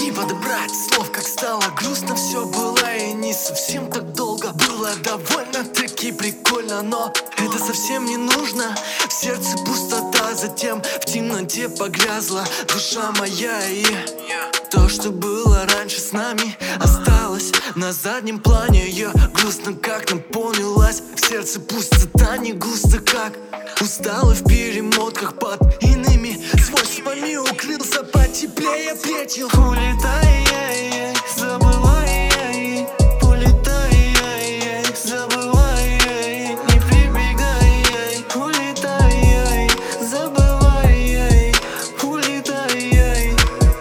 Не подобрать слов, как стало грустно все было и не совсем так долго. Было довольно-таки прикольно, но это совсем не нужно. В сердце пустота, затем в темноте погрязла душа моя. И то, что было раньше с нами, осталось на заднем плане. Я грустно как наполнилась, в сердце пустота, не густо как. Устала в перемотках под иными свойствами, укрылся потеплее плетью. Улетай, забывай, улетай, забывай, не прибегай. Улетай, забывай, улетай.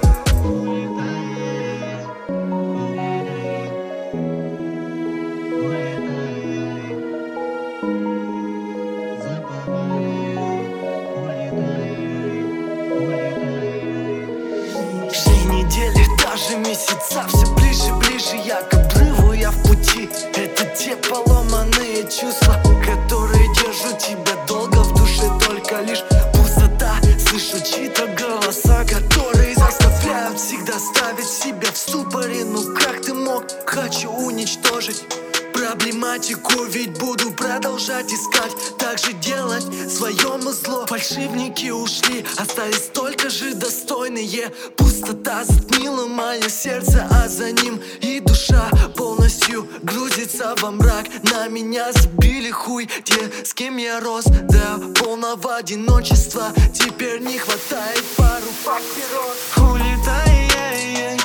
Недели, даже месяца, все ближе, ближе я к обрыву, я в пути. Это те поломанные чувства, которые держат тебя долго в душе. Только лишь пустота, слышу чьи-то голоса, которые заставляют всегда ставить себя в ступоре. Ну как ты мог? Хочу уничтожить проблематику, ведь буду продолжать искать, также делать свое зло. Фальшивники ушли, остались только же достойные. Пустота затмила мое сердце, а за ним и душа полностью грузится во мрак. На меня забили хуй те, с кем я рос до полного одиночества. Теперь не хватает пару фактов. Улетай,